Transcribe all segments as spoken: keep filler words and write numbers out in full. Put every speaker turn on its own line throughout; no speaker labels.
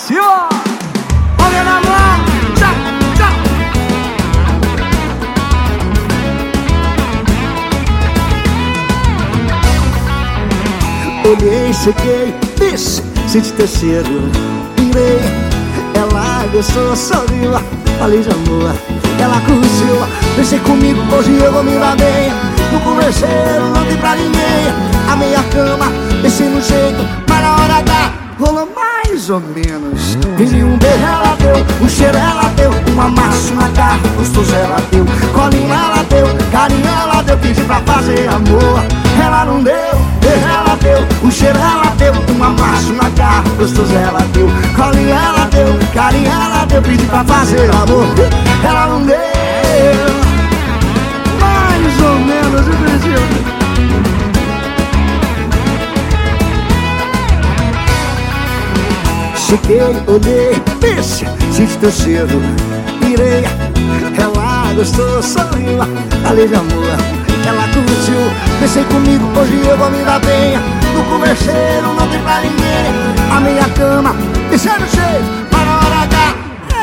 cima! Olha na mão! Tchau, tchau!
Olhei, cheguei, disse, senti teu cheiro, virei. Ela gostou, sorriu, falei de amor. Ela curtiu, pensei comigo, hoje eu vou me dar bem. No converseiro, não tem pra ninguém. A meia cama, pensei no jeito, mas na hora da rolou mais ou menos. Pedi um beijo, ela deu, um cheiro ela deu, um amasso na cara, gostoso ela deu, colinho ela deu, carinho ela deu, pedi pra fazer amor. Ela não deu, beijo ela deu, um cheiro ela deu, um amasso na cara, gostoso ela deu, colinho ela deu, carinho ela deu, pedi pra fazer amor. Ela não deu, mais ou menos, eu preciso. Cheguei, olhei, disse, senti teu cheiro, virei. Ela gostou, sorriu, falei de amor. Ela curtiu, pensei comigo, hoje eu vou me dar bem. No converseiro, não tem pra ninguém. A minha cama, pensei no jeito, mas na hora H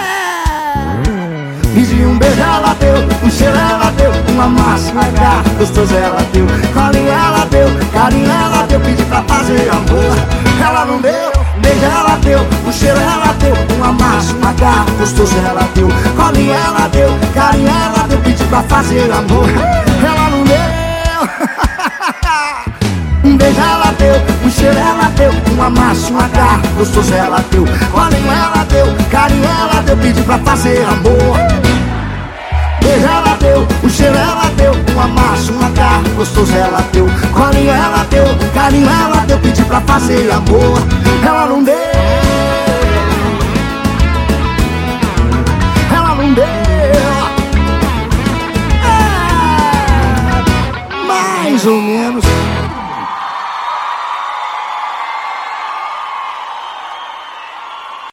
pedi um beijo, ela deu, um cheiro ela deu, uma massa na cara, gostoso ela deu, colinho ela deu, carinho ela deu, pedi pra fazer amor. Ela não deu, beijo ela deu, um cheiro ela deu, uma massa na cara, gostoso ela deu, colinho ela deu, carinho ela deu, pedi pra fazer amor. Ela não deu. Um beijo ela deu, um cheiro ela deu, um amasso, uma garra, gostoso ela deu, colinho ela deu, carinho ela deu, pedi pra fazer amor. Beijo ela deu, um cheiro ela deu, um amasso, uma garra, gostoso ela deu, colinho ela deu, carinho ela deu, pedi pra fazer amor. Ela não deu, ela não deu, é, mais ou menos.